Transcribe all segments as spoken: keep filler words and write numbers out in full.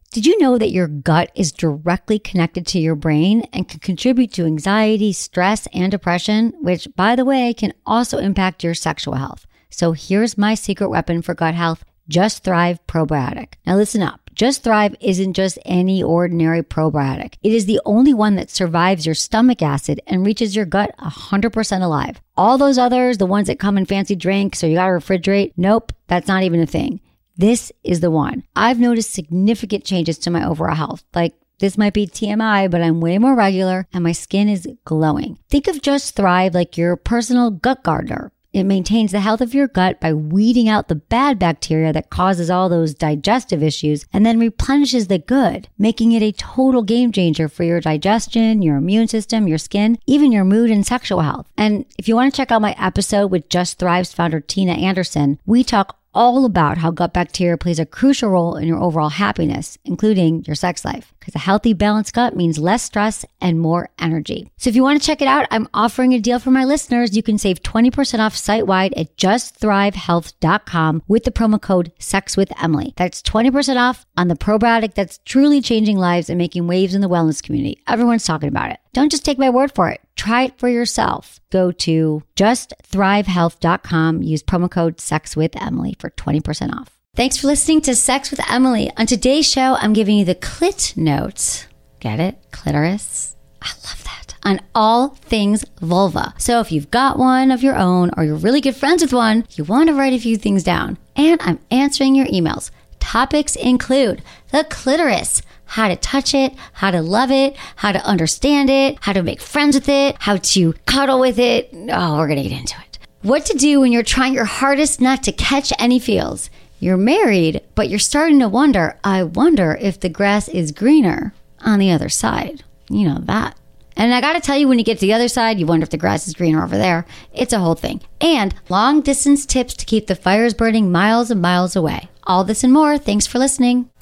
Did you know that your gut is directly connected to your brain and can contribute to anxiety, stress, and depression, which, by the way, can also impact your sexual health? So here's my secret weapon for gut health, Just Thrive Probiotic. Now listen up. Just Thrive isn't just any ordinary probiotic. It is the only one that survives your stomach acid and reaches your gut one hundred percent alive. All those others, the ones that come in fancy drinks or you gotta refrigerate, nope, that's not even a thing. This is the one. I've noticed significant changes to my overall health. Like, this might be T M I, but I'm way more regular and my skin is glowing. Think of Just Thrive like your personal gut gardener. It maintains the health of your gut by weeding out the bad bacteria that causes all those digestive issues and then replenishes the good, making it a total game changer for your digestion, your immune system, your skin, even your mood and sexual health. And if you want to check out my episode with Just Thrive's founder, Tina Anderson, we talk all about how gut bacteria plays a crucial role in your overall happiness, including your sex life. Because a healthy, balanced gut means less stress and more energy. So if you want to check it out, I'm offering a deal for my listeners. You can save twenty percent off site-wide at just thrive health dot com with the promo code SEXWITHEMILY. That's twenty percent off on the probiotic that's truly changing lives and making waves in the wellness community. Everyone's talking about it. Don't just take my word for it. Try it for yourself. Go to just thrive health dot com. Use promo code SEXWITHEMILY for twenty percent off. Thanks for listening to Sex with Emily. On today's show, I'm giving you the clit notes. Get it? Clitoris. I love that. On all things vulva. So if you've got one of your own or you're really good friends with one, you want to write a few things down. And I'm answering your emails. Topics include the clitoris, how to touch it, how to love it, how to understand it, how to make friends with it, how to cuddle with it. Oh, we're going to get into it. What to do when you're trying your hardest not to catch any feels. You're married, but you're starting to wonder, I wonder if the grass is greener on the other side. You know that. And I got to tell you, when you get to the other side, you wonder if the grass is greener over there. It's a whole thing. And long distance tips to keep the fires burning miles and miles away. All this and more. Thanks for listening.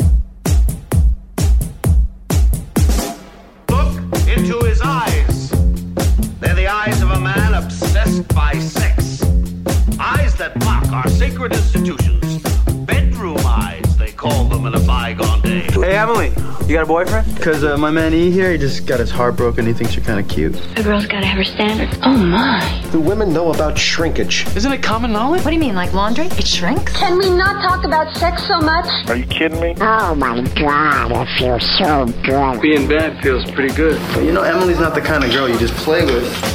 Look into his eyes. They're the eyes of a man obsessed by sex. Eyes that mock our sacred institutions. Bedroom eyes, they call them in a bygone day. Hey, Emily, you got a boyfriend? Because uh, my man E here, he just got his heart broken. He thinks you're kind of cute. A girl's got to have her standards. Oh, my. Do women know about shrinkage? Isn't it common knowledge? What do you mean, like laundry? It shrinks? Can we not talk about sex so much? Are you kidding me? Oh, my God, it feels so good. Being bad feels pretty good. But you know, Emily's not the kind of girl you just play with.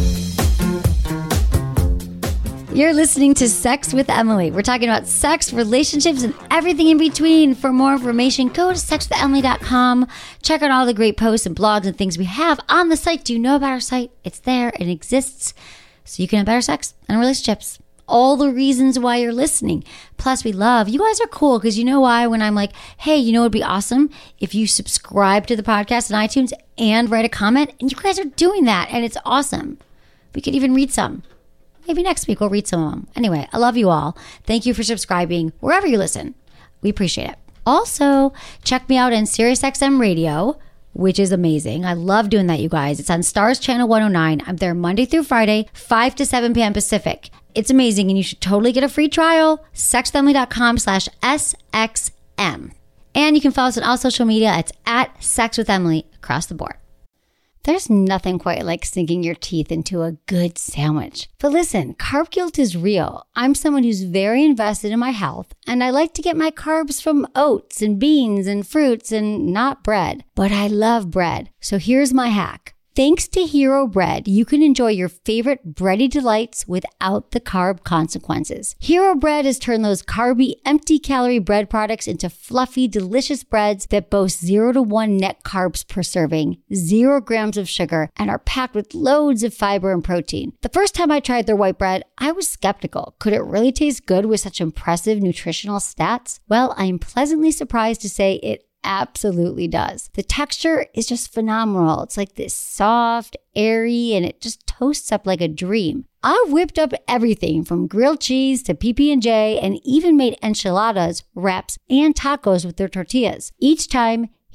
You're listening to Sex with Emily. We're talking about sex, relationships, and everything in between. For more information, go to sex with emily dot com. Check out all the great posts and blogs and things we have on the site. Do you know about our site? It's there and exists so you can have better sex and relationships. All the reasons why you're listening. Plus, we love, you guys are cool because you know why? When I'm like, hey, you know what would be awesome? If you subscribe to the podcast on iTunes and write a comment, and you guys are doing that, and it's awesome. We could even read some. Maybe next week we'll read some of them. Anyway, I love you all. Thank you for subscribing wherever you listen. We appreciate it. Also, check me out on SiriusXM Radio, which is amazing. I love doing that, you guys. It's on Stars Channel one oh nine. I'm there Monday through Friday, five to seven p.m. Pacific. It's amazing, and you should totally get a free trial. sex with emily dot com slash S X M. And you can follow us on all social media. It's at Sex with Emily across the board. There's nothing quite like sinking your teeth into a good sandwich. But listen, carb guilt is real. I'm someone who's very invested in my health, and I like to get my carbs from oats and beans and fruits and not bread. But I love bread. So here's my hack. Thanks to Hero Bread, you can enjoy your favorite bready delights without the carb consequences. Hero Bread has turned those carby, empty-calorie bread products into fluffy, delicious breads that boast zero to one net carbs per serving, zero grams of sugar, and are packed with loads of fiber and protein. The first time I tried their white bread, I was skeptical. Could it really taste good with such impressive nutritional stats? Well, I am pleasantly surprised to say it absolutely does. The texture is just phenomenal. It's like this soft, airy, and it just toasts up like a dream. I've whipped up everything from grilled cheese to P B and J and even made enchiladas, wraps, and tacos with their tortillas. Each time,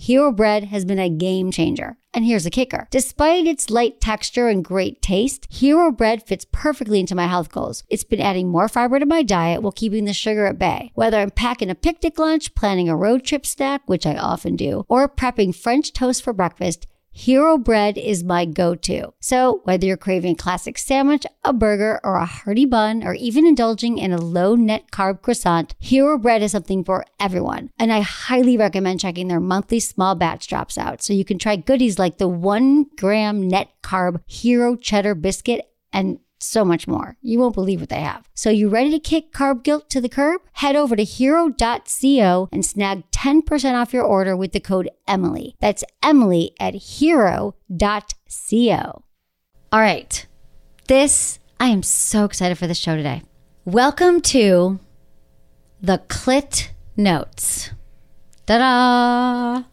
Hero Bread has been a game changer. And here's the kicker. Despite its light texture and great taste, Hero Bread fits perfectly into my health goals. It's been adding more fiber to my diet while keeping the sugar at bay. Whether I'm packing a picnic lunch, planning a road trip snack, which I often do, or prepping French toast for breakfast, Hero Bread is my go-to. So whether you're craving a classic sandwich, a burger, or a hearty bun, or even indulging in a low net carb croissant, Hero Bread is something for everyone. And I highly recommend checking their monthly small batch drops out so you can try goodies like the one gram net carb Hero Cheddar Biscuit and so much more. You won't believe what they have. So you ready to kick carb guilt to the curb? Head over to hero dot co and snag ten percent off your order with the code Emily. That's Emily at hero dot co. All right. This, I am so excited for this show today. Welcome to the Clit Notes. Ta-da!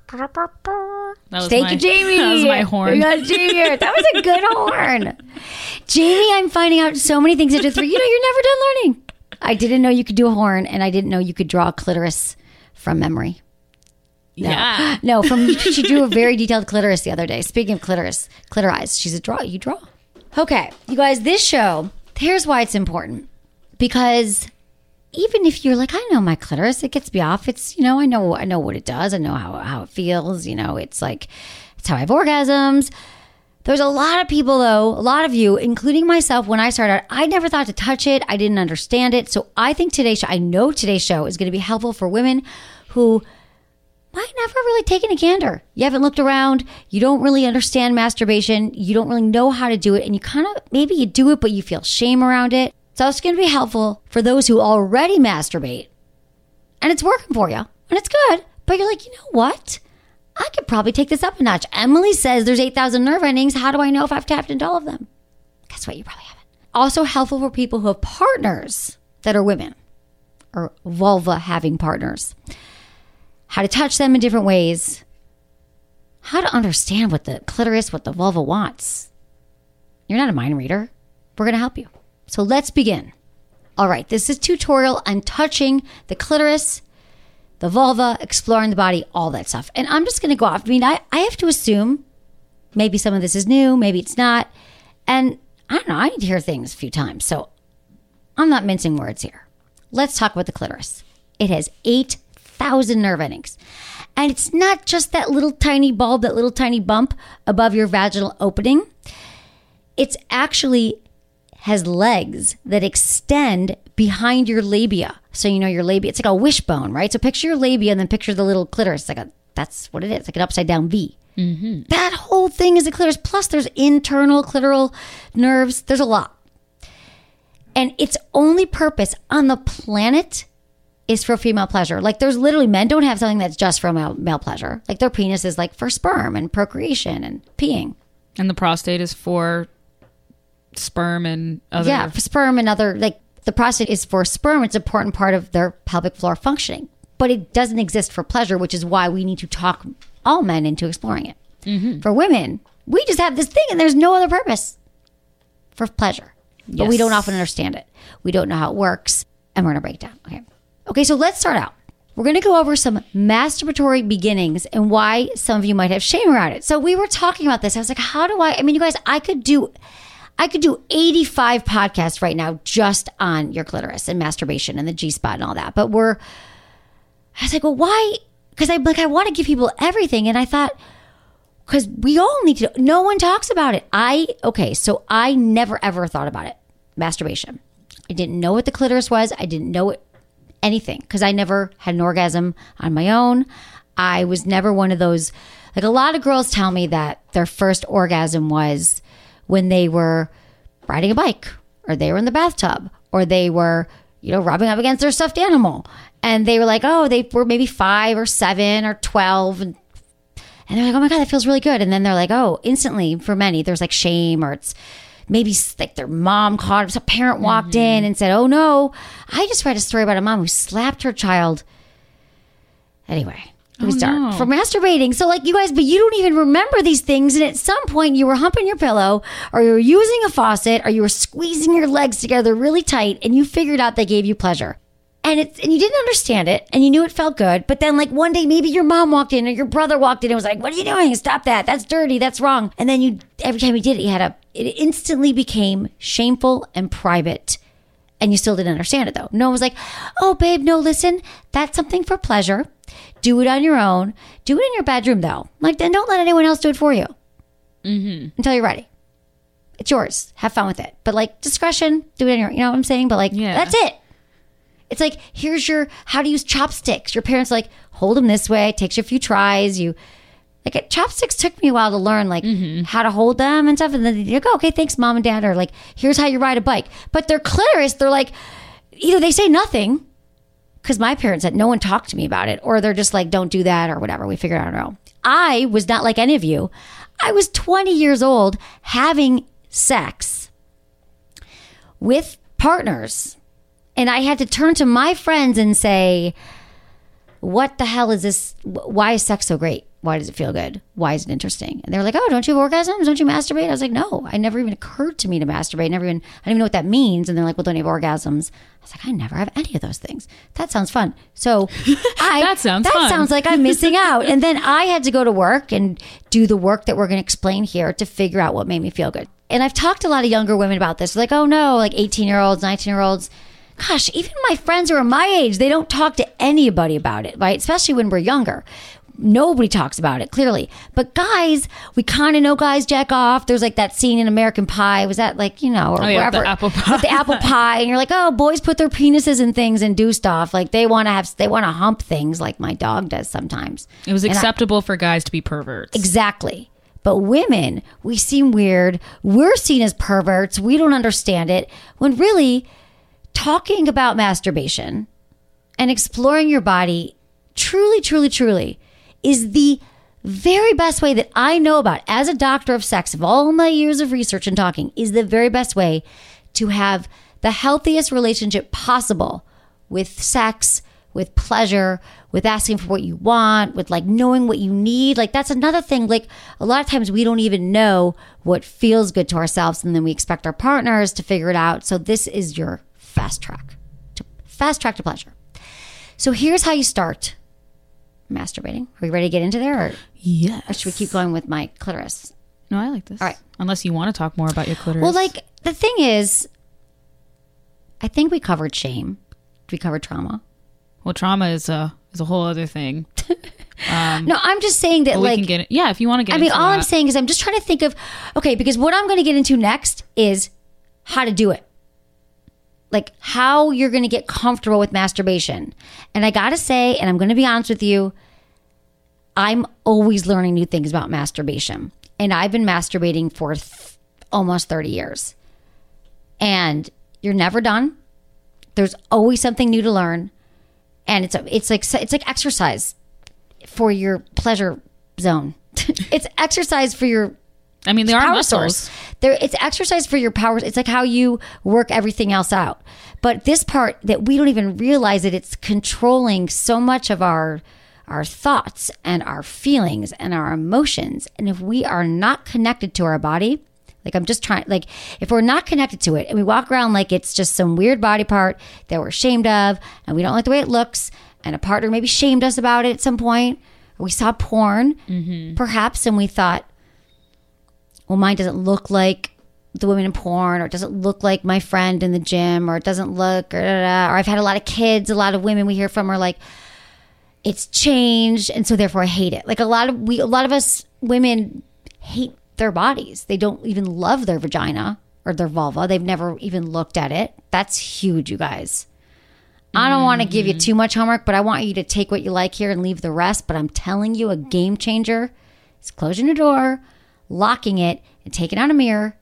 That was Thank my, you, Jamie. That was my horn. We got Jamie here. That was a good horn. Jamie, I'm finding out so many things into three. You know, you're never done learning. I didn't know you could do a horn, and I didn't know you could draw a clitoris from memory. No. Yeah. No, from she drew a very detailed clitoris the other day. Speaking of clitoris, clitoris, she's a draw. You draw. Okay, you guys, this show, here's why it's important. Because even if you're like, I know my clitoris, it gets me off. It's, you know, I know, I know what it does. I know how, how it feels. You know, it's like, it's how I have orgasms. There's a lot of people though, a lot of you, including myself, when I started, I never thought to touch it. I didn't understand it. So I think today's show, I know today's show is going to be helpful for women who might never really taken a gander. You haven't looked around. You don't really understand masturbation. You don't really know how to do it. And you kind of, maybe you do it, but you feel shame around it. So it's going to be helpful for those who already masturbate and it's working for you and it's good, but you're like, you know what? I could probably take this up a notch. Emily says there's eight thousand nerve endings. How do I know if I've tapped into all of them? Guess what? You probably haven't. Also helpful for people who have partners that are women or vulva having partners. How to touch them in different ways. How to understand what the clitoris, what the vulva wants. You're not a mind reader. We're going to help you. So let's begin. All right, this is a tutorial on touching the clitoris, the vulva, exploring the body, all that stuff. And I'm just going to go off. I mean, I, I have to assume maybe some of this is new, maybe it's not. And I don't know, I need to hear things a few times. So I'm not mincing words here. Let's talk about the clitoris. It has eight thousand nerve endings. And it's not just that little tiny bulb, that little tiny bump above your vaginal opening. It's actually has legs that extend behind your labia. So you know your labia, it's like a wishbone, right? So picture your labia and then picture the little clitoris. Like a, that's what it is, like an upside down V. Mm-hmm. That whole thing is a clitoris. Plus there's internal clitoral nerves. There's a lot. And its only purpose on the planet is for female pleasure. Like there's literally, men don't have something that's just for male, male pleasure. Like their penis is like for sperm and procreation and peeing. And the prostate is for sperm and other... Yeah, for sperm and other, like the prostate is for sperm. It's an important part of their pelvic floor functioning. But it doesn't exist for pleasure, which is why we need to talk all men into exploring it. Mm-hmm. For women, we just have this thing and there's no other purpose for pleasure. But yes. We don't often understand it. We don't know how it works. And we're going to break it down. Okay. Okay, so let's start out. We're going to go over some masturbatory beginnings and why some of you might have shame around it. So we were talking about this. I was like, how do I, I mean, you guys, I could do... I could do eighty-five podcasts right now just on your clitoris and masturbation and the G-spot and all that. But we're, I was like, well, why? Because I like I want to give people everything. And I thought, because we all need to, no one talks about it. I, okay, so I never ever thought about it. Masturbation. I didn't know what the clitoris was. I didn't know it, anything because I never had an orgasm on my own. I was never one of those, like a lot of girls tell me that their first orgasm was when they were riding a bike or they were in the bathtub or they were, you know, rubbing up against their stuffed animal. And they were like, oh, they were maybe five or seven or twelve. And, and they're like, oh my God, that feels really good. And then they're like, oh, instantly for many, there's like shame or it's maybe like their mom caught, some parent walked mm-hmm. in and said, oh no, I just read a story about a mom who slapped her child. Anyway. It was oh, dark no. for masturbating. So like you guys, but you don't even remember these things. And at some point you were humping your pillow or you were using a faucet or you were squeezing your legs together really tight and you figured out they gave you pleasure. And it's and you didn't understand it, and you knew it felt good. But then, like one day, maybe your mom walked in or your brother walked in and was like, "What are you doing? Stop that! That's dirty. That's wrong." And then you, every time you did it, you had a. It instantly became shameful and private, and you still didn't understand it though. No one was like, "Oh, babe, no, listen, that's something for pleasure. Do it on your own. Do it in your bedroom, though. Like, then don't let anyone else do it for you Mm-hmm. until you're ready. It's yours. Have fun with it. But like discretion, do it on your. You know what I'm saying? But like, Yeah. that's it." It's like, here's your, how to use chopsticks. Your parents are like, hold them this way. It takes you a few tries. You, like, it, chopsticks took me a while to learn, like, Mm-hmm. how to hold them and stuff. And then you go, okay, thanks, mom and dad. Or like, here's how you ride a bike. But their clitoris, they're like, either they say nothing, because my parents said, no one talked to me about it. Or they're just like, don't do that or whatever. We figured it out on our own. I was not like any of you. I was twenty years old having sex with partners. And I had to turn to my friends and say, what the hell is this? Why is sex so great? Why does it feel good? Why is it interesting? And they're like, oh, don't you have orgasms? Don't you masturbate? I was like, no, I never even occurred to me to masturbate. Never even, I don't even know what that means. And they're like, well, don't you have orgasms? I was like, I never have any of those things. That sounds fun. So I, That sounds that fun. sounds like I'm missing out. And then I had to go to work and do the work that we're going to explain here to figure out what made me feel good. And I've talked to a lot of younger women about this. Like, oh no, like eighteen year olds, nineteen year olds. Gosh, even my friends who are my age, they don't talk to anybody about it, right? Especially when we're younger. Nobody talks about it, clearly. But guys, we kind of know guys jack off. There's like that scene in American Pie. Was that like, you know, or Oh, yeah, wherever. the apple pie. With the apple pie. And you're like, oh, boys put their penises in things and do stuff. Like they want to have, they want to hump things like my dog does sometimes. It was And I- acceptable for guys to be perverts. Exactly. But women, we seem weird. We're seen as perverts. We don't understand it. When really, talking about masturbation and exploring your body truly, truly, truly is the very best way that I know about as a doctor of sex, of all my years of research and talking, is the very best way to have the healthiest relationship possible with sex, with pleasure, with asking for what you want, with like knowing what you need. Like that's another thing. Like a lot of times we don't even know what feels good to ourselves, and then we expect our partners to figure it out. So this is your fast track to fast track to pleasure. So here's how you start masturbating. Are we ready to get into there, or, Yes. or should we keep going with my clitoris? No, I like this. All right. Unless you want to talk more about your clitoris. Well, like the thing is, I think we covered shame. We covered trauma. Well, trauma is a is a whole other thing. No, I'm just saying that But like we can get it. Yeah, if you want to get I mean, into all I'm that. saying is I'm just trying to think of, okay, because what I'm going to get into next is how to do it. Like how you're going to get comfortable with masturbation. And I got to say, and I'm going to be honest with you, I'm always learning new things about masturbation. And I've been masturbating for th- almost thirty years. And you're never done. There's always something new to learn. And it's a, it's like it's like exercise for your pleasure zone. It's exercise for your I mean, there are power muscles. source. There, it's exercise for your power. It's like how you work everything else out. But this part that we don't even realize that it's controlling so much of our our thoughts and our feelings and our emotions. And if we are not connected to our body, like I'm just trying, like if we're not connected to it and we walk around like it's just some weird body part that we're ashamed of and we don't like the way it looks, and a partner maybe shamed us about it at some point, or we saw porn, Mm-hmm. perhaps, and we thought, well, mine doesn't look like the women in porn, or it doesn't look like my friend in the gym, or it doesn't look, or, da, da, da. Or I've had a lot of kids, a lot of women we hear from are like, it's changed, and so therefore I hate it. Like a lot of we, a lot of us women hate their bodies. They don't even love their vagina or their vulva. They've never even looked at it. That's huge, you guys. I don't want to give you too much homework, but I want you to take what you like here and leave the rest. But I'm telling you, a game changer is closing your door, locking it, and taking out a mirror,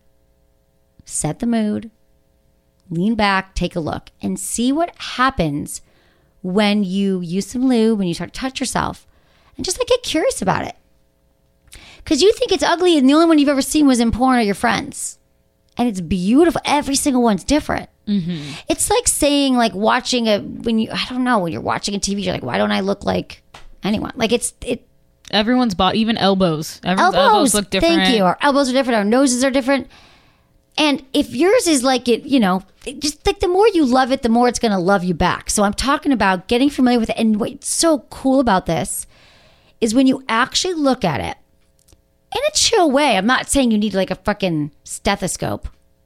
set the mood, lean back, take a look, and see what happens when you use some lube, when you start to touch yourself, and just like get curious about it. Because you think it's ugly, and the only one you've ever seen was in porn or your friends. And it's beautiful. Every single one's different. Mm-hmm. It's like saying, like watching a, when you, I don't know, when you're watching a T V, you're like, why don't I look like anyone? Like it's, it, Everyone's body, even elbows. Everyone's elbows, elbows look different. Thank you. Our elbows are different. Our noses are different. And if yours is like it, you know, just like the more you love it, the more it's going to love you back. So I'm talking about getting familiar with it. And what's so cool about this is when you actually look at it in a chill way. I'm not saying you need like a fucking stethoscope,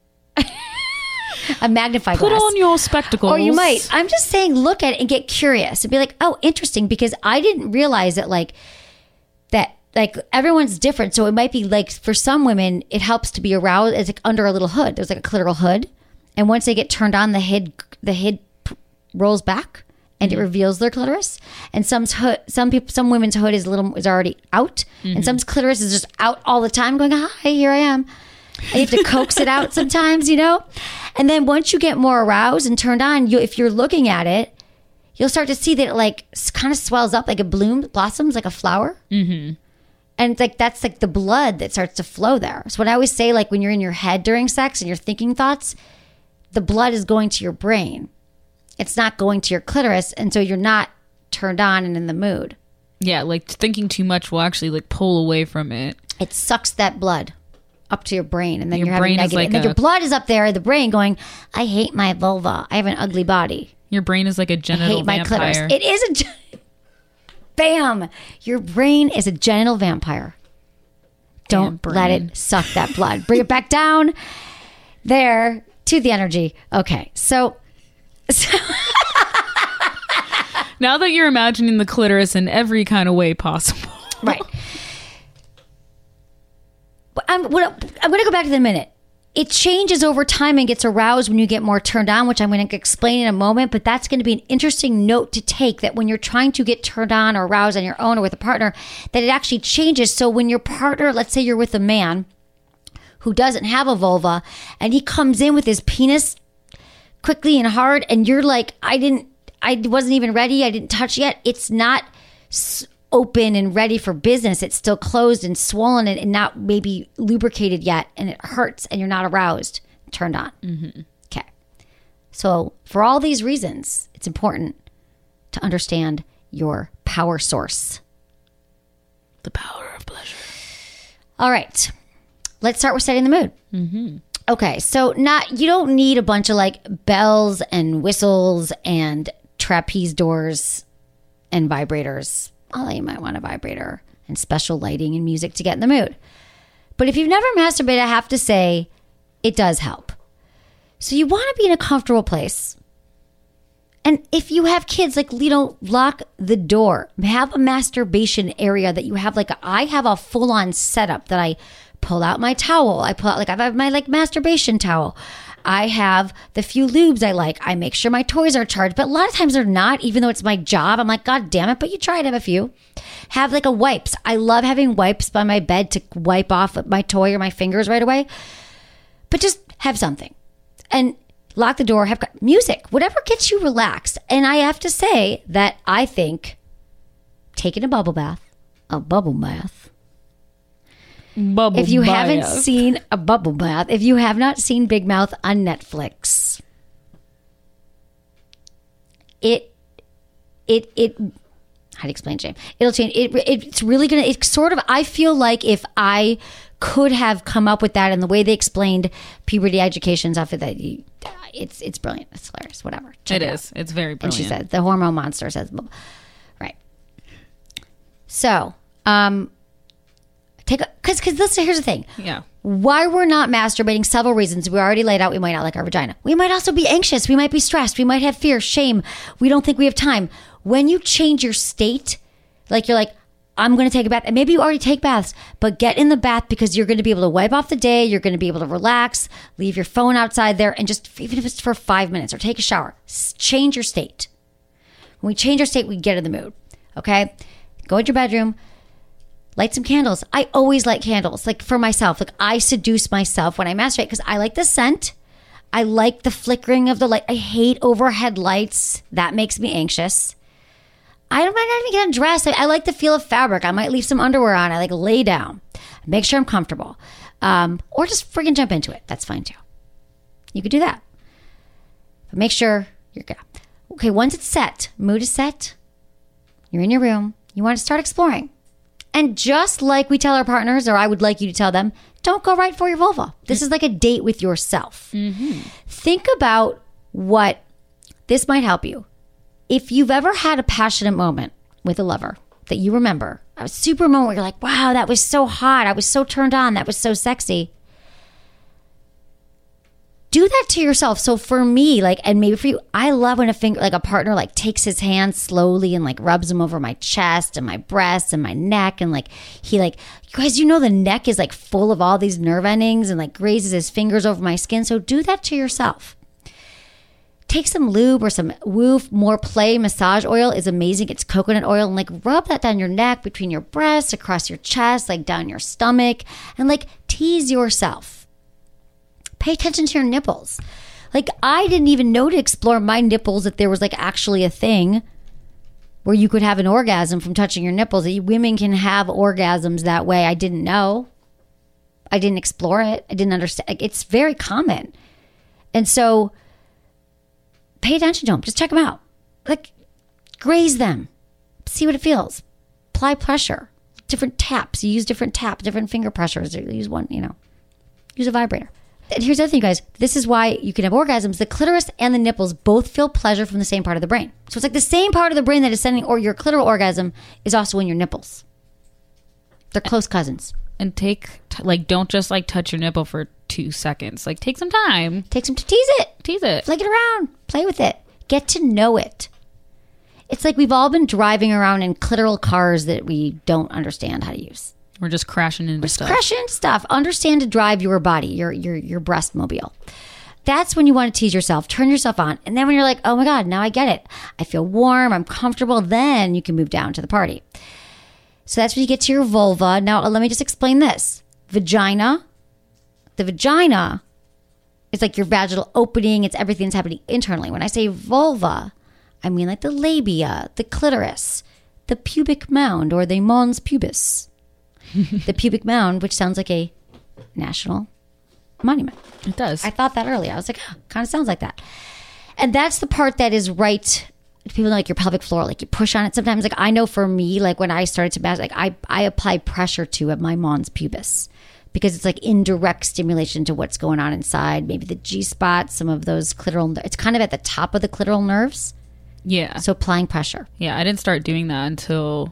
a magnifying glass. Put on your spectacles. Or you might. I'm just saying look at it and get curious and be like, oh, interesting, because I didn't realize that like that. Like everyone's different. So it might be like for some women, it helps to be aroused. It's like under a little hood. There's like a clitoral hood. And once they get turned on, the head, the head p- rolls back and mm-hmm. it reveals their clitoris. And some's hood, some people, some women's hood is a little, is already out. Mm-hmm. And some's clitoris is just out all the time going, hi, here I am. And you have to coax it out sometimes, you know? And then once you get more aroused and turned on, you, if you're looking at it, you'll start to see that it like kind of swells up like a bloom, blossoms like a flower. Mm-hmm. And it's like, that's like the blood that starts to flow there. So what I always say, like when you're in your head during sex and you're thinking thoughts, the blood is going to your brain. It's not going to your clitoris. And so you're not turned on and in the mood. Yeah, like thinking too much will actually like pull away from it. It sucks that blood up to your brain. And then your you're having negative. Like and then a, your blood is up there in the brain going, I hate my vulva. I have an ugly body. Your brain is like a genital I hate my vampire. clitoris. It is a gen- Bam! Your brain is a genital vampire. Don't let it suck that blood. Bring it back down there to the energy. Okay, so, so now that you're imagining the clitoris in every kind of way possible, right? I'm, I'm going to go back to the minute. It changes over time and gets aroused when you get more turned on, which I'm going to explain in a moment. But that's going to be an interesting note to take, that when you're trying to get turned on or aroused on your own or with a partner, that it actually changes. So when your partner, let's say you're with a man who doesn't have a vulva and he comes in with his penis quickly and hard, and you're like, I didn't, I wasn't even ready. I didn't touch yet. It's not open and ready for business. It's still closed and swollen and not maybe lubricated yet, and it hurts and you're not aroused, turned on. Mm-hmm. Okay. So for all these reasons, it's important to understand your power source. The power of pleasure. All right. Let's start with setting the mood. Mm-hmm. Okay. So not, you don't need a bunch of like bells and whistles and trapeze doors and vibrators. Although you might want a vibrator and special lighting and music to get in the mood. But if you've never masturbated, I have to say it does help. So you want to be in a comfortable place. And if you have kids, like, you know, lock the door. Have a masturbation area that you have. Like, I have a full-on setup that I pull out my towel. I pull out, like, I have my, like, masturbation towel. I have the few lubes I like. I make sure my toys are charged, but a lot of times they're not, even though it's my job. I'm like, God damn it, but you try to have a few. Have like a wipes. I love having wipes by my bed to wipe off my toy or my fingers right away. But just have something. And lock the door, have music, whatever gets you relaxed. And I have to say that I think taking a bubble bath, a bubble bath, Bubble if you bath. haven't seen a bubble bath, if you have not seen Big Mouth on Netflix, it, it, it, how do you explain, James? It'll change. It, it's really going to, it's sort of, I feel like if I could have come up with that and the way they explained puberty education stuff, that you, it's, it's brilliant. It's hilarious. Whatever. Check it it is. out. It's very brilliant. And she said, the hormone monster says, right. So, um, Take a, cause, cause listen, here's the thing. Yeah. Why we're not masturbating, several reasons. We already laid out, we might not like our vagina. We might also be anxious. We might be stressed. We might have fear, shame. We don't think we have time. When you change your state, like you're like, I'm going to take a bath. And maybe you already take baths, but get in the bath because you're going to be able to wipe off the day. You're going to be able to relax, leave your phone outside there, and just, even if it's for five minutes, or take a shower, change your state. When we change our state, we get in the mood. Okay? Go in your bedroom. Light some candles. I always light candles, like for myself. Like I seduce myself when I masturbate because I like the scent. I like the flickering of the light. I hate overhead lights. That makes me anxious. I don't might not even get undressed. I, I like the feel of fabric. I might leave some underwear on. I like lay down. Make sure I'm comfortable. Um, or just friggin' jump into it. That's fine too. You could do that. But make sure you're good. Okay, once it's set, mood is set, you're in your room, you want to start exploring. And just like we tell our partners, or I would like you to tell them, don't go right for your vulva. This is like a date with yourself. Mm-hmm. Think about what this might help you. If you've ever had a passionate moment with a lover that you remember, a super moment where you're like, wow, that was so hot. I was so turned on. That was so sexy. Do that to yourself. So for me, like, and maybe for you, I love when a finger, like a partner, like takes his hand slowly and like rubs them over my chest and my breasts and my neck. And like, he like, you guys, you know, the neck is like full of all these nerve endings and like grazes his fingers over my skin. So do that to yourself. Take some lube or some Woo More Play massage oil is amazing. It's coconut oil, and like rub that down your neck, between your breasts, across your chest, like down your stomach, and like tease yourself. Pay attention to your nipples. Like, I didn't even know to explore my nipples that there was like actually a thing where you could have an orgasm from touching your nipples. That women can have orgasms that way. I didn't know. I didn't explore it. I didn't understand. It's very common. And so pay attention to them. Just check them out. Like, graze them. See what it feels. Apply pressure. Different taps. You use different taps, different finger pressures. You use one, you know, use a vibrator. And here's the other thing, guys. This is why you can have orgasms. The clitoris and the nipples both feel pleasure from the same part of the brain. So it's like the same part of the brain that is sending, or your clitoral orgasm is also in your nipples. They're close cousins. And take, t- like, don't just, like, touch your nipple for two seconds. Like, take some time. Take some to tease it. Tease it. Flick it around. Play with it. Get to know it. It's like we've all been driving around in clitoral cars that we don't understand how to use. We're just crashing into We're stuff. Crashing into stuff. Understand to drive your body, your your your breast mobile. That's when you want to tease yourself. Turn yourself on. And then when you're like, oh my God, now I get it. I feel warm. I'm comfortable. Then you can move down to the party. So that's when you get to your vulva. Now, let me just explain this. Vagina. The vagina is like your vaginal opening. It's everything that's happening internally. When I say vulva, I mean like the labia, the clitoris, the pubic mound, or the mons pubis. The pubic mound, which sounds like a national monument. It does. I thought that earlier. I was like, oh, kind of sounds like that. And that's the part that is right. People know, like your pelvic floor, like you push on it sometimes. Like I know for me, like when I started to masturbate, like I, I apply pressure to at my mons pubis because it's like indirect stimulation to what's going on inside. Maybe the G spot, some of those clitoral, it's kind of at the top of the clitoral nerves. Yeah. So applying pressure. Yeah. I didn't start doing that until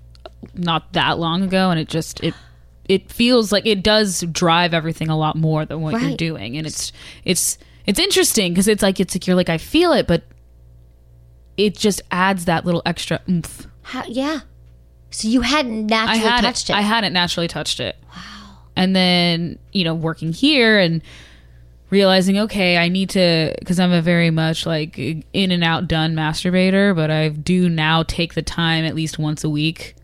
not that long ago, and it just it it feels like it does drive everything a lot more than what right. you're doing, and it's it's it's interesting because it's like it's like you're like I feel it, but it just adds that little extra oomph. How, yeah. So you hadn't naturally I had touched it. I hadn't naturally touched it. Wow. And then you know working here and realizing, okay, I need to, because I'm a very much like in and out done masturbator, but I do now take the time at least once a week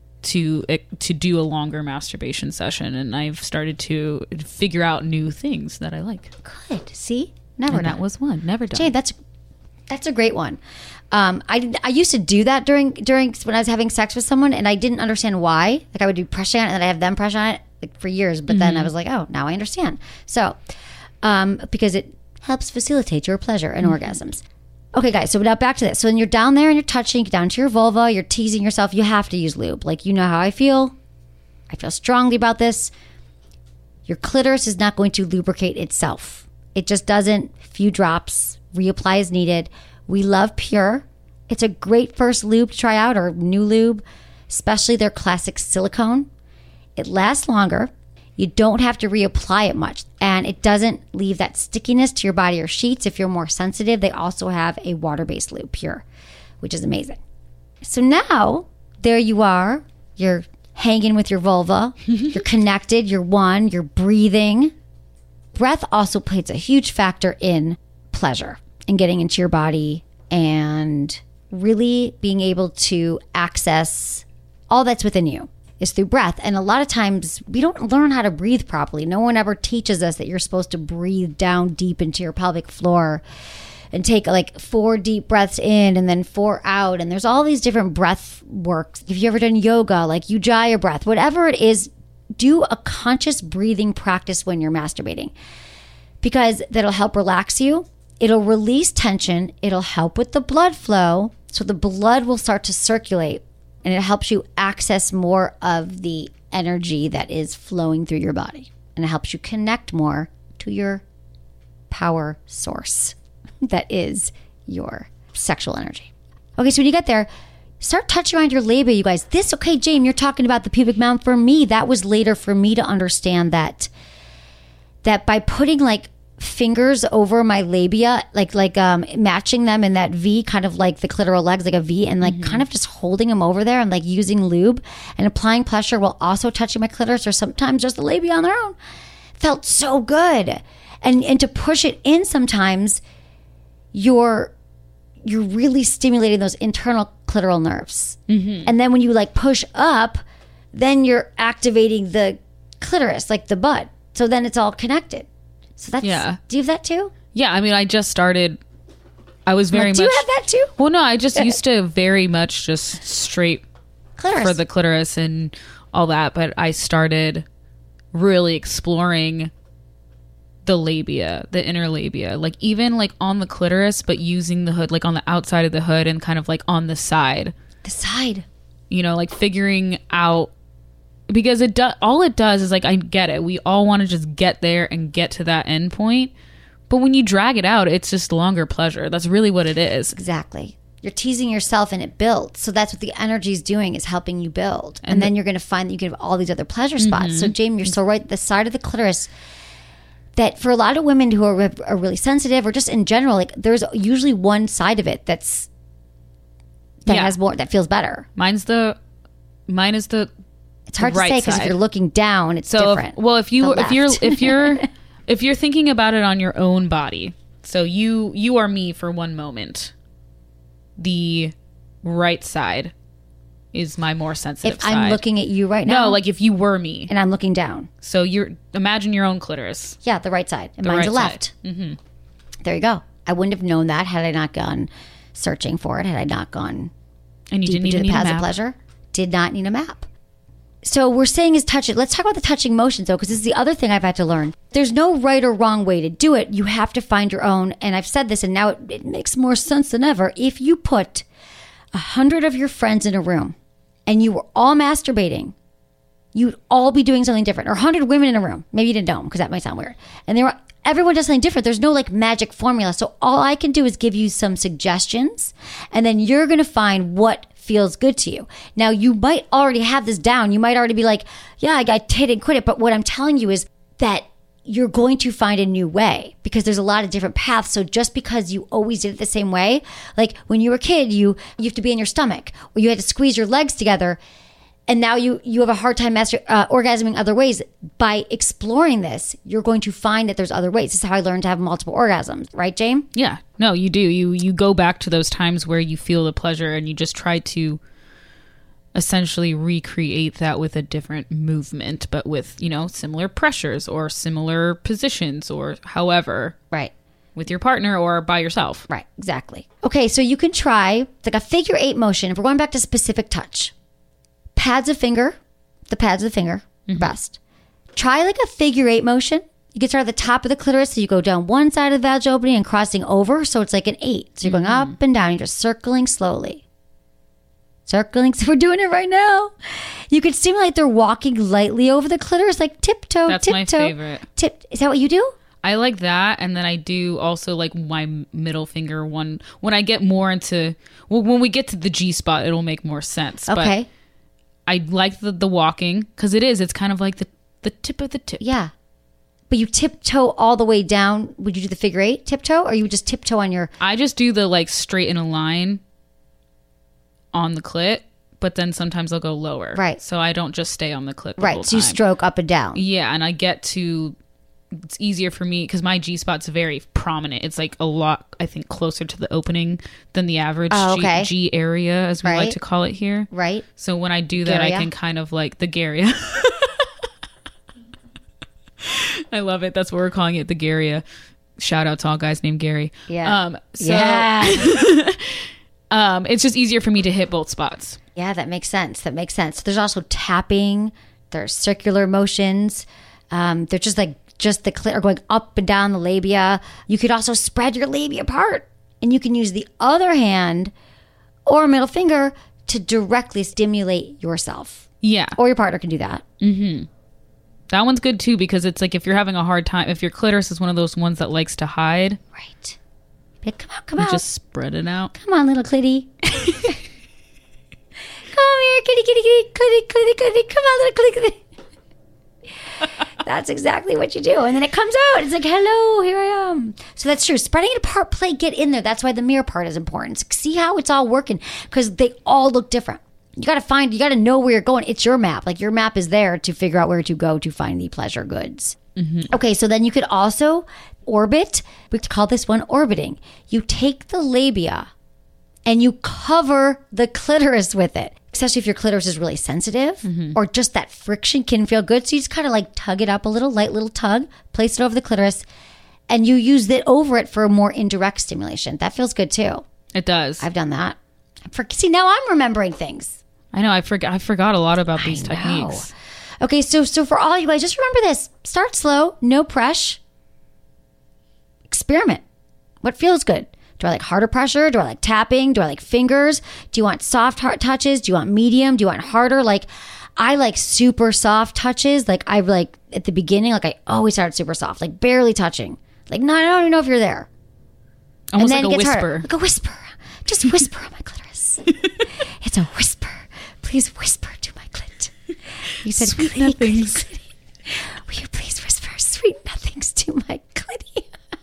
to to do a longer masturbation session, and I've started to figure out new things that I like. Good. See, never and done. That was one. Never done. Jay, that's that's a great one. Um, I did, I used to do that during during when I was having sex with someone, and I didn't understand why. Like I would be pressing on it, and then I have them press on it like for years. But mm-hmm. then I was like, oh, now I understand. So, um, because it helps facilitate your pleasure and mm-hmm. orgasms. Okay, guys, so now back to this. So when you're down there and you're touching, down to your vulva, you're teasing yourself, you have to use lube. Like, you know how I feel. I feel strongly about this. Your clitoris is not going to lubricate itself. It just doesn't. Few drops, reapply as needed. We love Pure. It's a great first lube to try out, or new lube, especially their classic silicone. It lasts longer. You don't have to reapply it much, and it doesn't leave that stickiness to your body or sheets. If you're more sensitive, they also have a water-based lube, Pure, which is amazing. So now, there you are. You're hanging with your vulva. You're connected. You're one. You're breathing. Breath also plays a huge factor in pleasure and getting into your body and really being able to access all that's within you. Is through breath. And a lot of times we don't learn how to breathe properly. No one ever teaches us that you're supposed to breathe down deep into your pelvic floor and take like four deep breaths in and then four out. And there's all these different breath works. If you've ever done yoga, like Ujjayi breath, whatever it is, do a conscious breathing practice when you're masturbating, because that'll help relax you. It'll release tension. It'll help with the blood flow. So the blood will start to circulate and it helps you access more of the energy that is flowing through your body. And it helps you connect more to your power source that is your sexual energy. Okay, so when you get there, start touching around your labia, you guys. This, okay, James, you're talking about the pubic mound. For me, that was later for me to understand that that by putting like fingers over my labia, like like um matching them in that V, kind of like the clitoral legs, like a V, and like mm-hmm. kind of just holding them over there and like using lube and applying pressure while also touching my clitoris, or sometimes just the labia on their own, felt so good. And and to push it in, sometimes you're you're really stimulating those internal clitoral nerves. Mm-hmm. And then when you like push up, then you're activating the clitoris, like the butt. So then it's all connected. So that's, yeah. Do you have that too? Yeah, I mean, I just started, I was very like, much. Do you have that too? Well, no, I just used to very much just straight clitoris for the clitoris and all that. But I started really exploring the labia, the inner labia, like even like on the clitoris, but using the hood, like on the outside of the hood and kind of like on the side. The side. You know, like figuring out, because it does, all it does is like, I get it. We all want to just get there and get to that end point. But when you drag it out, it's just longer pleasure. That's really what it is. Exactly. You're teasing yourself and it builds. So that's what the energy is doing, is helping you build. And, and then the, you're going to find that you can have all these other pleasure spots. Mm-hmm. So Jamie, you're so right. The side of the clitoris, that for a lot of women who are, are really sensitive, or just in general, like there's usually one side of it that's that yeah. has more, that feels better. Mine's the, mine is the. It's hard right to say because if you're looking down, it's so different. If, well, if you if you're if you're if you're thinking about it on your own body, so you you are me for one moment. The right side is my more sensitive if side. I'm looking at you right now. No, like if you were me. And I'm looking down. So you're, imagine your own clitoris. Yeah, the right side. And the mine's right the left. Mm-hmm. There you go. I wouldn't have known that had I not gone searching for it, had I not gone and you deep didn't into even the need paths a map. of pleasure. Did not need a map. So we're saying is touch it. Let's talk about the touching motions, though, because this is the other thing I've had to learn. There's no right or wrong way to do it. You have to find your own. And I've said this, and now it, it makes more sense than ever. If you put a hundred of your friends in a room and you were all masturbating, you'd all be doing something different. Or a hundred women in a room. Maybe you didn't know them, because that might sound weird. And they were, everyone does something different. There's no like magic formula. So all I can do is give you some suggestions, and then you're going to find what feels good to you. Now, you might already have this down. You might already be like, yeah, I got hit and quit it. But what I'm telling you is that you're going to find a new way, because there's a lot of different paths. So just because you always did it the same way, like when you were a kid, you, you have to be in your stomach, or you had to squeeze your legs together. And now you, you have a hard time master, uh, orgasming other ways. By exploring this, you're going to find that there's other ways. This is how I learned to have multiple orgasms. Right, James? Yeah. No, you do. You you go back to those times where you feel the pleasure, and you just try to essentially recreate that with a different movement, but with, you know, similar pressures or similar positions, or however. Right. With your partner or by yourself. Right. Exactly. Okay. So you can try like a figure eight motion. If we're going back to specific touch. Pads of finger, the pads of the finger, mm-hmm. best. Try like a figure eight motion. You can start at the top of the clitoris, so you go down one side of the vaginal opening and crossing over, so it's like an eight. So you're going mm-hmm. up and down, you're just circling slowly. Circling, so we're doing it right now. You can stimulate their walking lightly over the clitoris, like tiptoe, That's tiptoe. my favorite. Tip. Is that what you do? I like that, and then I do also like my middle finger one. When I get more into, well, when we get to the G spot, it'll make more sense. Okay. But I like the, the walking, because it is. It's kind of like the, the tip of the tip. Yeah. But you tiptoe all the way down. Would you do the figure eight tiptoe, or you would just tiptoe on your... I just do the like straight in a line on the clit, but then sometimes I'll go lower. Right. So I don't just stay on the clit the right. whole So you time. stroke up and down. Yeah, and I get to... It's easier for me because my G-spot's very prominent. It's like a lot, I think, closer to the opening than the average oh, okay. G, G area, as we right. like to call it here. Right. So when I do that, Garia. I can kind of like the Garia. I love it. That's what we're calling it, the Garia. Shout out to all guys named Gary. Yeah. Um, so, yeah. um, it's just easier for me to hit both spots. Yeah, that makes sense. That makes sense. There's also tapping. There's circular motions. Um, they're just like just the clit, or going up and down the labia. You could also spread your labia apart, and you can use the other hand or middle finger to directly stimulate yourself. Yeah. Or your partner can do that. Mm-hmm. That one's good too, because it's like if you're having a hard time, if your clitoris is one of those ones that likes to hide. Right. But come out, come you out. Just spread it out. Come on, little clitty. Come here, kitty, kitty, kitty, clitty, clitty, clitty. Come on, little clitty, clitty. That's exactly what you do. And then it comes out. It's like, hello, here I am. So that's true. Spreading it apart, play, get in there. That's why the mirror part is important. See how it's all working, because they all look different. You got to find, you got to know where you're going. It's your map. Like your map is there to figure out where to go to find the pleasure goods. Mm-hmm. Okay, so then you could also orbit. We call this one orbiting. You take the labia and you cover the clitoris with it. Especially if your clitoris is really sensitive, mm-hmm. or just that friction can feel good. So you just kind of like tug it up a little, light little tug, place it over the clitoris, and you use it over it for a more indirect stimulation. That feels good too. It does. I've done that. For, see, now I'm remembering things. I know. I forgot. I forgot a lot about these I know. techniques. Okay, so so for all you guys, just remember this: start slow, no pressure. Experiment. What feels good? Do I like harder pressure? Do I like tapping? Do I like fingers? Do you want soft heart touches? Do you want medium? Do you want harder? Like, I like super soft touches. Like, I like at the beginning, like I always started super soft, like barely touching. Like, no, I don't even know if you're there. Almost and then like it a gets whisper. Harder. Like a whisper. Just whisper on my clitoris. It's a whisper. Please whisper to my clit. You said sweet clitty, nothings. clitty, clitty. Will you please whisper sweet nothings to my clitty?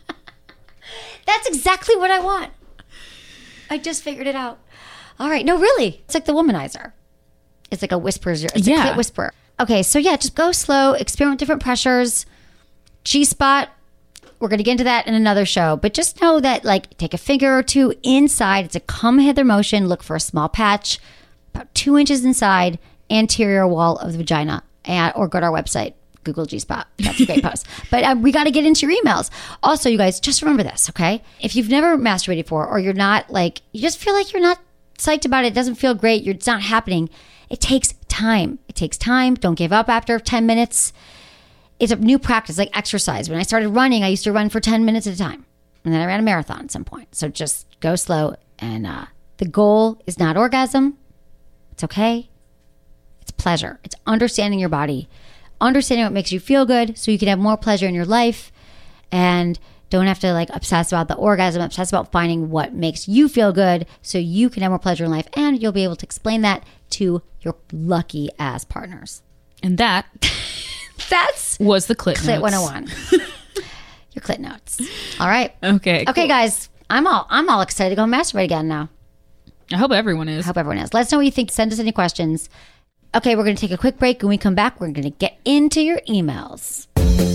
That's exactly what I want. I just figured it out. All right. No, really. It's like the womanizer. It's like a whisper. It's yeah. a clit whisper. Okay. So yeah, just go slow. Experiment with different pressures. G-spot. We're going to get into that in another show. But just know that, like, take a finger or two inside. It's a come hither motion. Look for a small patch about two inches inside anterior wall of the vagina. And, or go to our website. Google G-spot. That's a great post. But um, we got to get into your emails. Also, you guys, just remember this, okay? If you've never masturbated before, or you're not like, you just feel like you're not psyched about it, it doesn't feel great, you're, it's not happening, it takes time. It takes time. Don't give up after ten minutes. It's a new practice, like exercise. When I started running, I used to run for ten minutes at a time. And then I ran a marathon at some point. So just go slow. And uh, the goal is not orgasm. It's okay. It's pleasure. It's understanding your body. Understanding what makes you feel good so you can have more pleasure in your life, and don't have to like obsess about the orgasm, obsess about finding what makes you feel good so you can have more pleasure in life, and you'll be able to explain that to your lucky ass partners. And that that's was the clit, clit notes. one oh one. Your clit notes. All right. Okay. Okay, cool. guys. I'm all I'm all excited to go masturbate again now. I hope everyone is. I hope everyone is. Let us know what you think. Send us any questions. Okay, we're going to take a quick break. When we come back, we're going to get into your emails.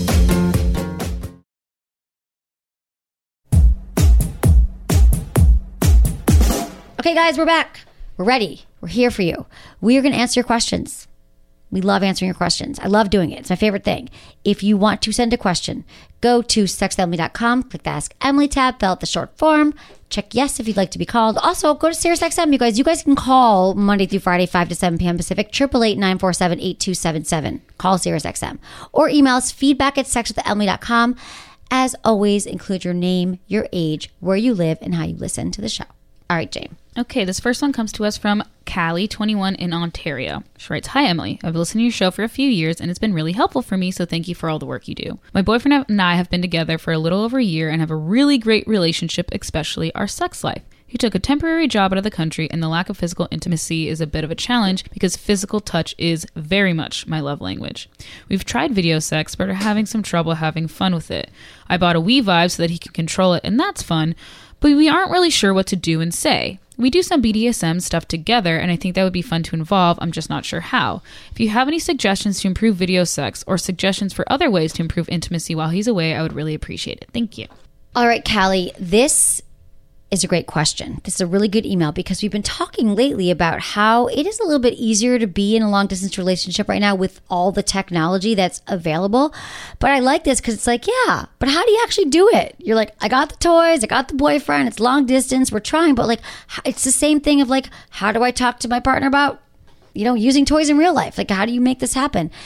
Okay, guys, we're back. We're ready. We're here for you. We are going to answer your questions. We love answering your questions. I love doing it. It's my favorite thing. If you want to send a question, go to sex with emily dot com, click the Ask Emily tab, fill out the short form, check yes if you'd like to be called. Also, go to SiriusXM, you guys. You guys can call Monday through Friday, five to seven p.m. Pacific, eight eight eight, nine four seven, eight two seven seven. Call SiriusXM. Or email us, feedback at sex with emily dot com. As always, include your name, your age, where you live, and how you listen to the show. All right, Jane. Okay, this first one comes to us from Callie, twenty-one, in Ontario. She writes, "Hi, Emily. I've listened to your show for a few years, and it's been really helpful for me, so thank you for all the work you do. My boyfriend and I have been together for a little over a year and have a really great relationship, especially our sex life. He took a temporary job out of the country, and the lack of physical intimacy is a bit of a challenge because physical touch is very much my love language. We've tried video sex, but are having some trouble having fun with it. I bought a Wii Vibe so that he can control it, and that's fun, but we aren't really sure what to do and say. We do some B D S M stuff together, and I think that would be fun to involve. I'm just not sure how. If you have any suggestions to improve video sex or suggestions for other ways to improve intimacy while he's away, I would really appreciate it. Thank you." All right, Callie, this is a great question. This is a really good email because we've been talking lately about how it is a little bit easier to be in a long distance relationship right now with all the technology that's available. But I like this because it's like, yeah, but how do you actually do it? You're like, I got the toys, I got the boyfriend, it's long distance, we're trying, but like, it's the same thing of like, how do I talk to my partner about, you know, using toys in real life? Like, how do you make this happen?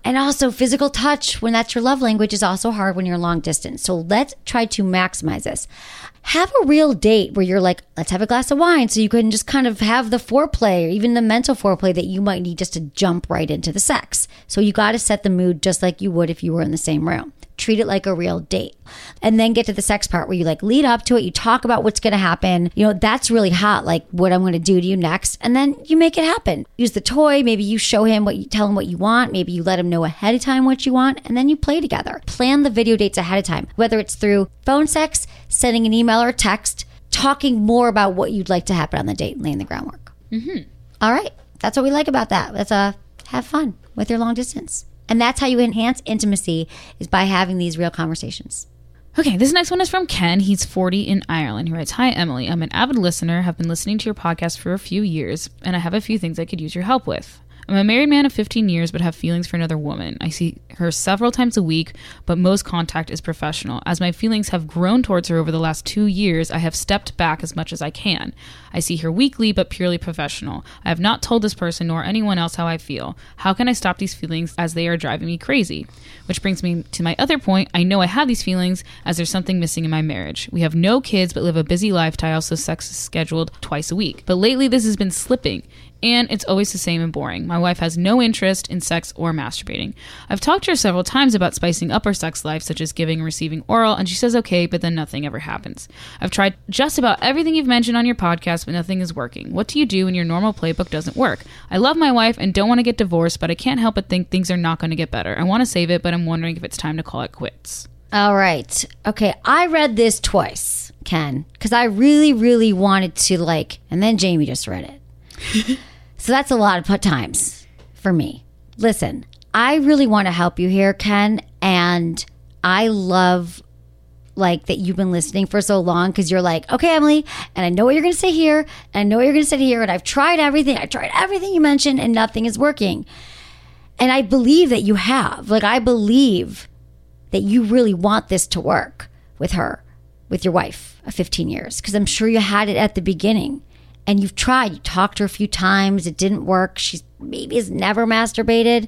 And also physical touch, when that's your love language, is also hard when you're long distance. So let's try to maximize this. Have a real date where you're like, let's have a glass of wine, so you can just kind of have the foreplay or even the mental foreplay that you might need just to jump right into the sex. So you got to set the mood just like you would if you were in the same room. Treat it like a real date. And then get to the sex part where you like lead up to it. You talk about what's going to happen. You know, that's really hot. Like what I'm going to do to you next. And then you make it happen. Use the toy. Maybe you show him what you tell him what you want. Maybe you let him know ahead of time what you want. And then you play together. Plan the video dates ahead of time, whether it's through phone sex, sending an email or a text, talking more about what you'd like to happen on the date and laying the groundwork. Mm-hmm. All right. That's what we like about that. That's a have fun with your long distance. And that's how you enhance intimacy, is by having these real conversations. Okay, this next one is from Ken. He's forty in Ireland. He writes, "Hi, Emily. I'm an avid listener, have been listening to your podcast for a few years, and I have a few things I could use your help with. I'm a married man of fifteen years, but have feelings for another woman. I see her several times a week, but most contact is professional. As my feelings have grown towards her over the last two years, I have stepped back as much as I can. I see her weekly, but purely professional. I have not told this person nor anyone else how I feel. How can I stop these feelings, as they are driving me crazy? Which brings me to my other point. I know I have these feelings as there's something missing in my marriage. We have no kids, but live a busy lifestyle, so sex is scheduled twice a week. But lately this has been slipping, and it's always the same and boring. My wife has no interest in sex or masturbating. I've talked to her several times about spicing up our sex life, such as giving and receiving oral, and she says okay, but then nothing ever happens. I've tried just about everything you've mentioned on your podcast, but nothing is working. What do you do when your normal playbook doesn't work? I love my wife and don't want to get divorced, but I can't help but think things are not going to get better. I want to save it, but I'm wondering if it's time to call it quits." All right. Okay. I read this twice, Ken, because I really, really wanted to like, and then Jamie just read it. So that's a lot of times for me. Listen, I really want to help you here, Ken. And I love like that you've been listening for so long, because you're like, okay, Emily, and I know what you're going to say here, and I know what you're going to say here, and I've tried everything. I tried everything you mentioned, and nothing is working. And I believe that you have. Like, I believe that you really want this to work with her, with your wife of fifteen years, because I'm sure you had it at the beginning. And you've tried. You talked to her a few times. It didn't work. She maybe has never masturbated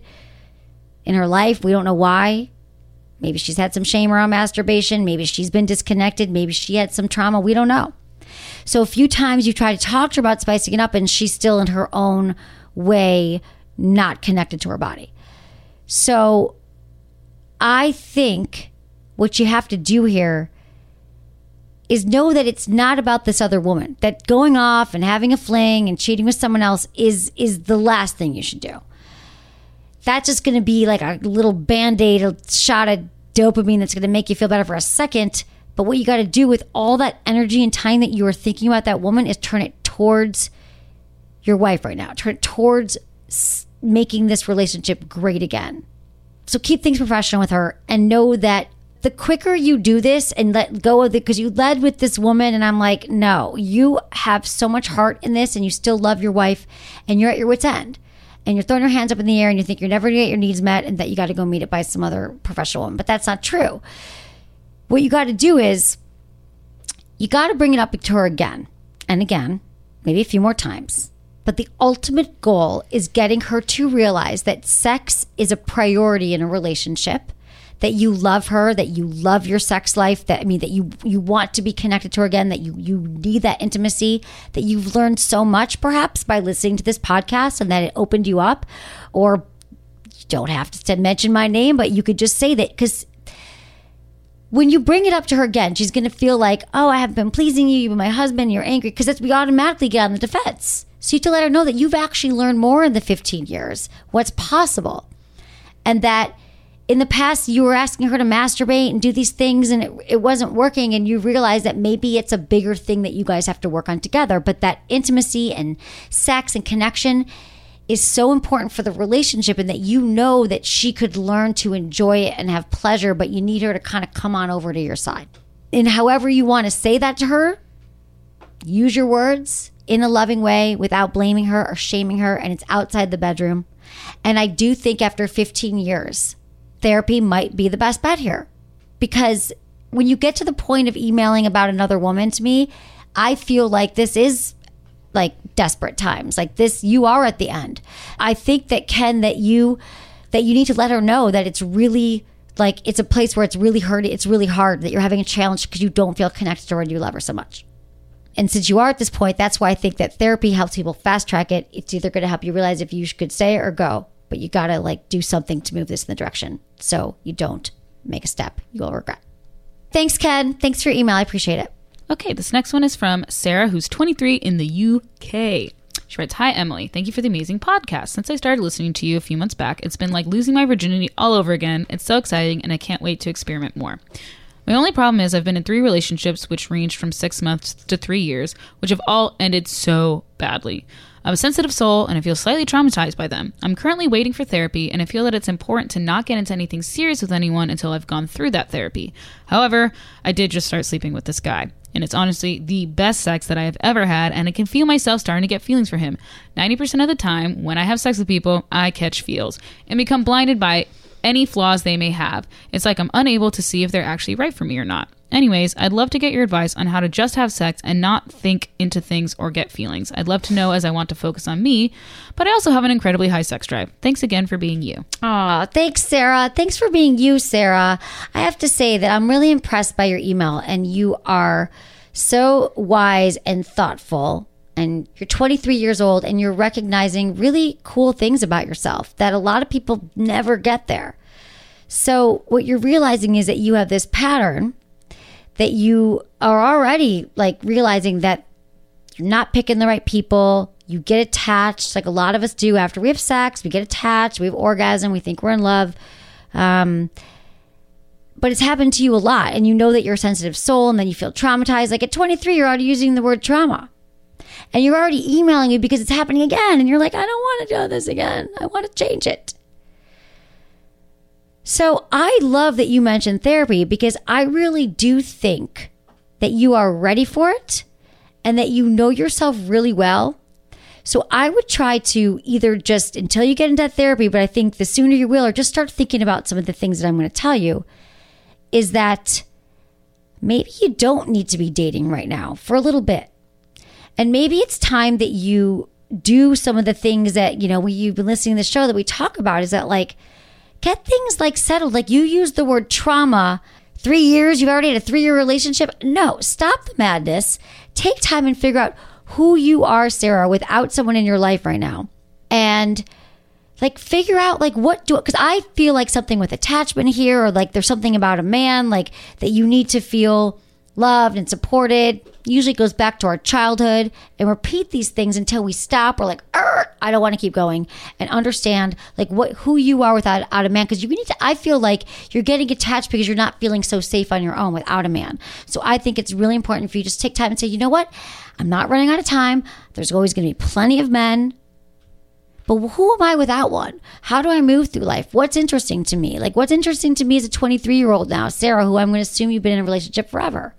in her life. We don't know why. Maybe she's had some shame around masturbation. Maybe she's been disconnected. Maybe she had some trauma. We don't know. So a few times you try to talk to her about spicing it up, and she's still in her own way, not connected to her body. So I think what you have to do here is know that it's not about this other woman, that going off and having a fling and cheating with someone else is is the last thing you should do. That's just going to be like a little Band-Aid, a shot of dopamine that's going to make you feel better for a second. But what you got to do with all that energy and time that you are thinking about that woman is turn it towards your wife right now. Turn it towards making this relationship great again. So keep things professional with her, and know that the quicker you do this and let go of it, because you led with this woman, and I'm like, no, you have so much heart in this, and you still love your wife, and you're at your wit's end, and you're throwing your hands up in the air, and you think you're never gonna get your needs met, and that you got to go meet it by some other professional woman. But that's not true. What you got to do is you got to bring it up to her again and again, maybe a few more times. But the ultimate goal is getting her to realize that sex is a priority in a relationship, that you love her, that you love your sex life, that I mean that you you want to be connected to her again, that you you need that intimacy, that you've learned so much perhaps by listening to this podcast, and that it opened you up. Or you don't have to mention my name, but you could just say that, because when you bring it up to her again, she's going to feel like, oh, I haven't been pleasing you, you've been my husband, you're angry, because that's we automatically get on the defense. So you have to let her know that you've actually learned more in the fifteen years, what's possible, and that in the past, you were asking her to masturbate and do these things, and it, it wasn't working, and you realize that maybe it's a bigger thing that you guys have to work on together. But that intimacy and sex and connection is so important for the relationship, and that you know that she could learn to enjoy it and have pleasure, but you need her to kind of come on over to your side. And however you want to say that to her, use your words in a loving way without blaming her or shaming her, and it's outside the bedroom. And I do think after fifteen years, therapy might be the best bet here, because when you get to the point of emailing about another woman to me, I feel like this is like desperate times. Like this, you are at the end. I think that, Ken, that you that you need to let her know that it's really like, it's a place where it's really hard. It's really hard that you're having a challenge because you don't feel connected to her and you love her so much. And since you are at this point, that's why I think that therapy helps people fast track it. It's either going to help you realize if you could stay or go, but you got to like do something to move this in the direction so you don't make a step you will regret. Thanks, Ken. Thanks for your email. I appreciate it. Okay, this next one is from Sarah, who's twenty-three in the U K. She writes, "Hi, Emily. Thank you for the amazing podcast. Since I started listening to you a few months back, it's been like losing my virginity all over again. It's so exciting, and I can't wait to experiment more. My only problem is I've been in three relationships, which ranged from six months to three years, which have all ended so badly. I'm a sensitive soul, and I feel slightly traumatized by them. I'm currently waiting for therapy, and I feel that it's important to not get into anything serious with anyone until I've gone through that therapy. However, I did just start sleeping with this guy, and it's honestly the best sex that I have ever had, and I can feel myself starting to get feelings for him. ninety percent of the time, when I have sex with people, I catch feels and become blinded by any flaws they may have. It's like I'm unable to see if they're actually right for me or not. Anyways, I'd love to get your advice on how to just have sex and not think into things or get feelings. I'd love to know, as I want to focus on me, but I also have an incredibly high sex drive. Thanks again for being you." Aw, thanks, Sarah. Thanks for being you, Sarah. I have to say that I'm really impressed by your email, and you are so wise and thoughtful. And you're twenty-three years old, and you're recognizing really cool things about yourself that a lot of people never get there. So what you're realizing is that you have this pattern that you are already like realizing that you're not picking the right people. You get attached, like a lot of us do after we have sex. We get attached, we have orgasm, we think we're in love. Um, but it's happened to you a lot, and you know that you're a sensitive soul, and then you feel traumatized. Like at twenty-three, you're already using the word trauma. And you're already emailing you because it's happening again. And you're like, I don't want to do this again. I want to change it. So I love that you mentioned therapy, because I really do think that you are ready for it and that you know yourself really well. So I would try to either just until you get into therapy, but I think the sooner you will, or just start thinking about some of the things that I'm going to tell you, is that maybe you don't need to be dating right now for a little bit. And maybe it's time that you do some of the things that, you know, we, you've been listening to the show that we talk about, is that like, get things like settled. Like you use the word trauma, three years, you've already had a three-year relationship. No, stop the madness. Take time and figure out who you are, Sarah, without someone in your life right now. And like figure out like what do, because I feel like something with attachment here, or like there's something about a man like that you need to feel loved and supported. Usually goes back to our childhood, and repeat these things until we stop. We're like, I don't want to keep going, and understand like what who you are without out a man. Because you need to. I feel like you're getting attached because you're not feeling so safe on your own without a man. So I think it's really important for you to just take time and say, you know what, I'm not running out of time. There's always going to be plenty of men. But who am I without one? How do I move through life? What's interesting to me? Like what's interesting to me as a twenty-three-year-old now, Sarah, who I'm going to assume you've been in a relationship forever.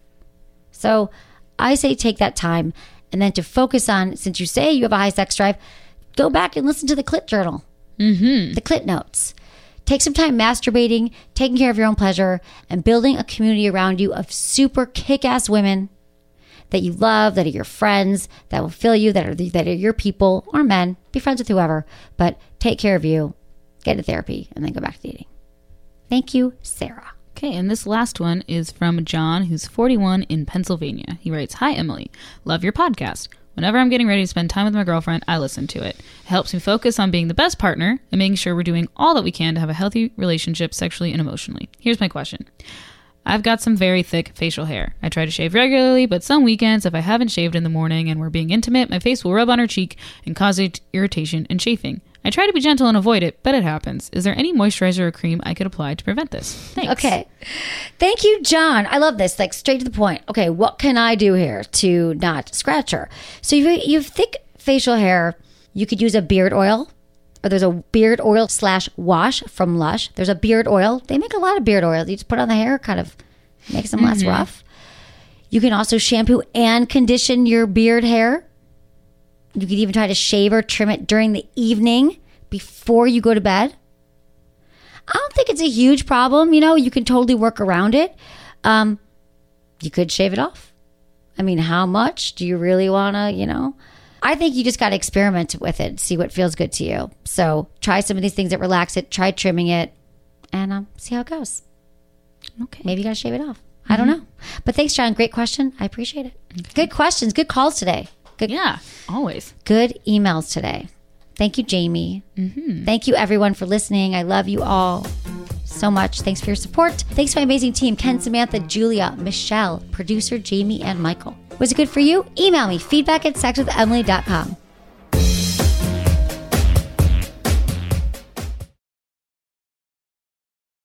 So I say take that time, and then to focus on, since you say you have a high sex drive, go back and listen to the Clit Journal, mm-hmm. the Clit Notes. Take some time masturbating, taking care of your own pleasure, and building a community around you of super kick-ass women that you love, that are your friends, that will fill you, that are that are your people, or men. Be friends with whoever, but take care of you, get into therapy, and then go back to dating. Thank you, Sarah. Okay, and this last one is from John, who's forty-one in Pennsylvania. He writes, "Hi, Emily. Love your podcast. Whenever I'm getting ready to spend time with my girlfriend, I listen to it. It helps me focus on being the best partner and making sure we're doing all that we can to have a healthy relationship sexually and emotionally. Here's my question. I've got some very thick facial hair. I try to shave regularly, but some weekends, if I haven't shaved in the morning and we're being intimate, my face will rub on her cheek and cause irritation and chafing. I try to be gentle and avoid it, but it happens. Is there any moisturizer or cream I could apply to prevent this? Thanks." Okay. Thank you, John. I love this. Like straight to the point. Okay, what can I do here to not scratch her? So you you have thick facial hair. You could use a beard oil, or there's a beard oil slash wash from Lush. There's a beard oil. They make a lot of beard oil. You just put on the hair, kind of makes them less mm-hmm. rough. You can also shampoo and condition your beard hair. You could even try to shave or trim it during the evening before you go to bed. I don't think it's a huge problem. You know, you can totally work around it. Um, you could shave it off. I mean, how much do you really want to, you know? I think you just got to experiment with it, see what feels good to you. So try some of these things that relax it, try trimming it, and um, see how it goes. Okay. Maybe you got to shave it off. Mm-hmm. I don't know. But thanks, John. Great question. I appreciate it. Okay. Good questions. Good calls today. Good. Yeah, always. Good emails today. Thank you, Jamie. Mm-hmm. Thank you, everyone, for listening. I love you all so much. Thanks for your support. Thanks to my amazing team, Ken, Samantha, Julia, Michelle, producer Jamie, and Michael. Was it good for you? Email me, feedback at sex with emily dot com.